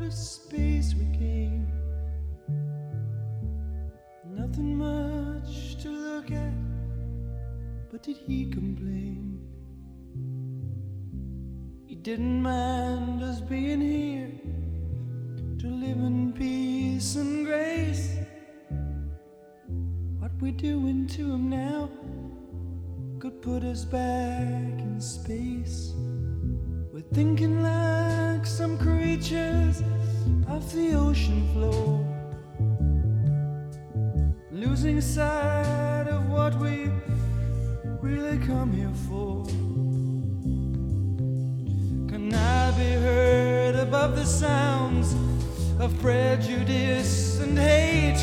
outer space we came. Nothing much to look at, but did he complain? He didn't mind us being here to live in peace and grace. What we're doing to him now could put us back in space. We're thinking like some creatures off the ocean floor, losing sight of what we really come here for. Can I be heard above the sounds of prejudice and hate?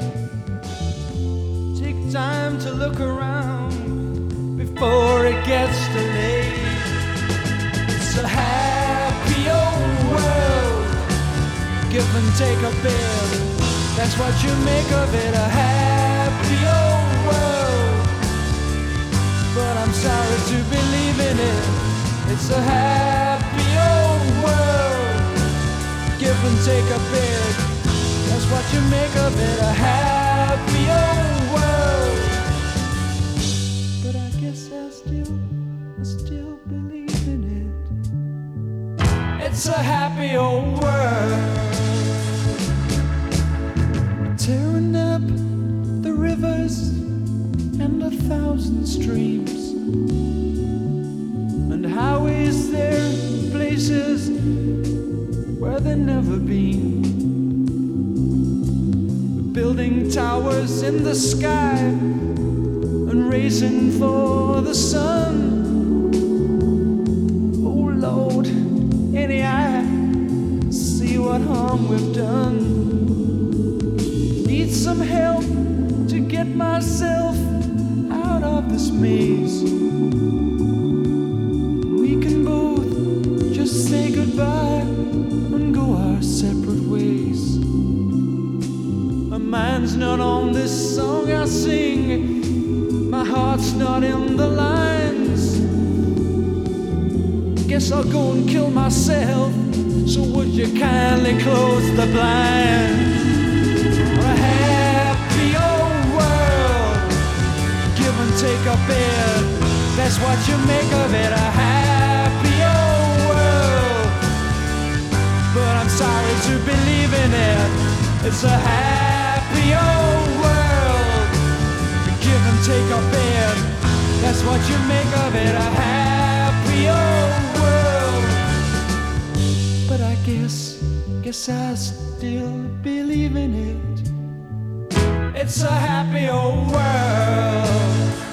Take time to look around before it gets too late. It's a happy old world, give and take a bit. That's what you make of it, a happy old world. But I'm sorry to believe in it. It's a happy old world, give and take a bit. That's what you make of it, a happy old world. But I guess I still believe in it. It's a happy old world. Tearing up the rivers and 1,000 streams. And how is there places where there never been? We're building towers in the sky and racing for the sun. Oh Lord, any eye see what harm we've done. Need some help to get myself out of this maze. We can both just say goodbye and go our separate ways. My mind's not on this song I sing, my heart's not in the lines. Guess I'll go and kill myself, so would you kindly close the blinds? A happy old world, give and take a bit. That's what you make of it, a happy old world. But I'm sorry to believe in it. It's a happy old world, give and take a bit. That's what you make of it, a happy old world. But I guess I still believe in it. It's a happy old world.